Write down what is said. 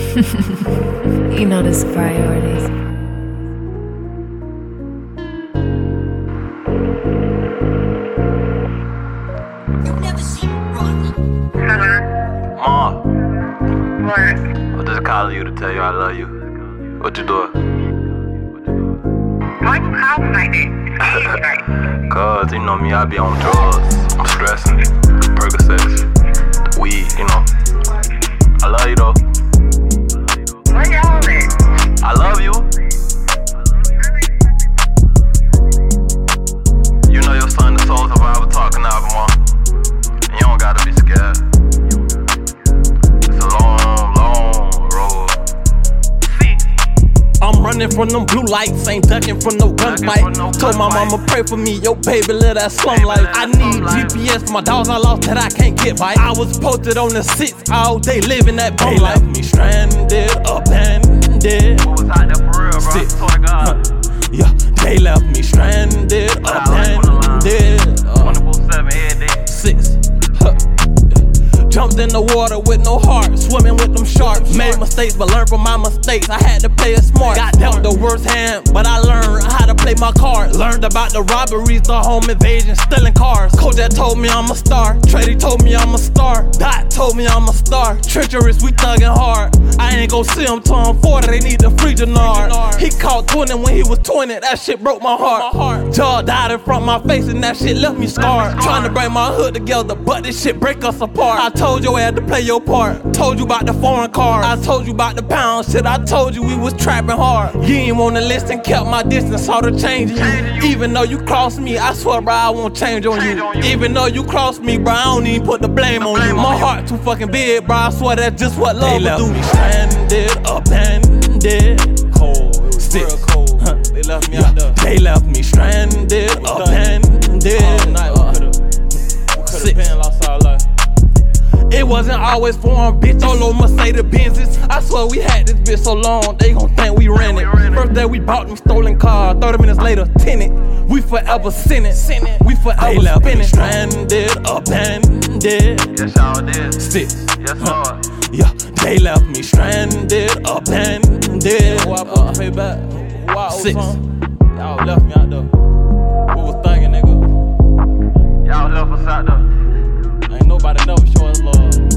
You know this priorities. Ma, What? I'm just calling you to tell you I love you. What you doing? Why you calling like that? Cause you know me, I be on drugs. I'm stressing. Percocets, weed, you know. I love you though. Where y'all at? I love you. You know your son, the Soul Survivor, talking album, Ma. And you don't gotta be scared. It's a long, long road. I'm running from them blue lights, ain't ducking from no gunfight. Told my mama pray for me, yo baby live that slum life. I need GPS for my dogs I lost that I can't get by. I was posted on the 6 all day living that bum life. They left me stranded, abandoned. What was out there for real, bro? Six. Swear to God. Yeah, they left me stranded, abandoned. 24/7 every day. 6. Jumped in the water with no heart, swimming with them sharks. Made mistakes, but learned from my mistakes. I had to play it smart. Got dealt the worst hand, but I learned how to play my cards. Learned about the robberies, the home invasion, stealing cars. Kojak told me I'm a star. Trady told me I'm a star. Dot told me I'm a star. Treacherous, we thuggin' hard. I ain't gon' see him till I'm 40. They need the free Jannard. He caught 20 when he was 20. That shit broke my heart. Jaw died in front of my face, and that shit left me scarred. Trying to bring my hood together, but this shit break us apart. I told your ass to play your part. Told you about the foreign cars. I told you about the pound shit. I told you we was trapping hard. You ain't wanna listen, kept my distance, saw the change in you. Even though you crossed me, I swear, bro, I won't change on you. Even though you crossed me, bro, I don't even put the blame on you. My heart too fucking big, bro, I swear that's just what love will do. They left me stranded, abandoned. Cold, it was real cold. They left me out there. They left me stranded, abandoned. All night we could've been lost our life. It wasn't always foreign, bitch. All over Mercedes Benzes. I swear we had this bitch so long, they gon' think we ran it. First day we bought them stolen cars, 30 minutes later, tenant. We forever sinning. We forever spinning. Stranded, abandoned. Yes, y'all did. 6. Yes, Lord. Yeah, they left me stranded, abandoned. I pay back. 6. Y'all left me out there. We was thuggin', nigga. Y'all left us out there. Ain't nobody never show us love.